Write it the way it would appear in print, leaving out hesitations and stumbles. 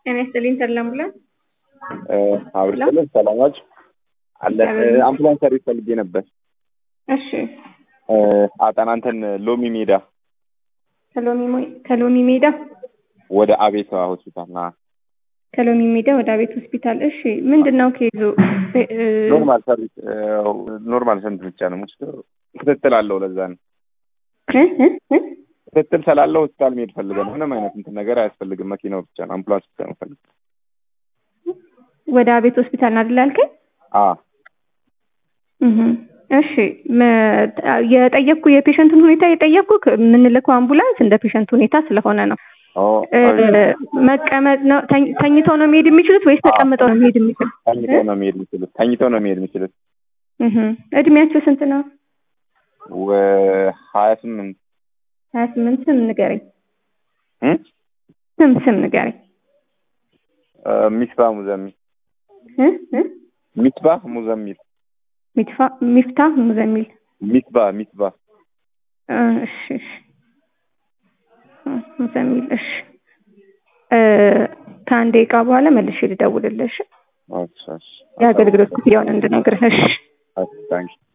እኔ ስሊን ተላምብላንስ አብርተን ሰላማች አለ አምቡላንስ ሰርቪስ ፈልጌ ነበር። እሺ አጣናንተን ሎሚ ሜዳ ከሎሚ ሜዳ ወደ አቤት ሆስፒታል ና ከሎሚ ሜዳ ወደ አቤት ሆስፒታል። እሺ ምንድነው ከይዞ ኖርማል ሰርቪስ ኖርማል ሰንት ብቻ ነው ሙስቶ ክትትል አለው ለዛ ነው ክትትል ስላለው ሆስፒታል መሄድ ፈልገን ምንም አይነት እንትን ነገር አያስፈልግም። መኪናው ብቻ ነው አምቡላንስ ብቻ ነው ፈልገን ወደ አቤት ሆስፒታል አይደል አልከኝ? እሺ የጠየቅኩ የፔሸንቱን ሁኔታ የጠየቅኩ ምን ልከው አምቡላንስ እንደ ፔሸንቱ ሁኔታ ስለሆነ ነው። መቀመጥ ነው ተኝተው ነው የሚሄድ የሚችሉት ወይስ ተቀምጠው ነው የሚሄድ የሚችሉት? ተኝተው ነው የሚሄድ የሚችሉት። እድሜያቸው ስንት ነው? 28 ስም ንገረኝ። ስም ንገረኝ። ሚስባህ ሙዘሚል ሚስባህ ሙዘሚል ሚፍታህ ሙዘሚል ሚስባህ እሺ ሙዘሚል እሺ ከአንድ ደቂቃ በኋላ መልሼ ልደውልልሽ። እሺ የአገልግሎት ክፍያውን እንድነግርህ። እሺ ታንኪ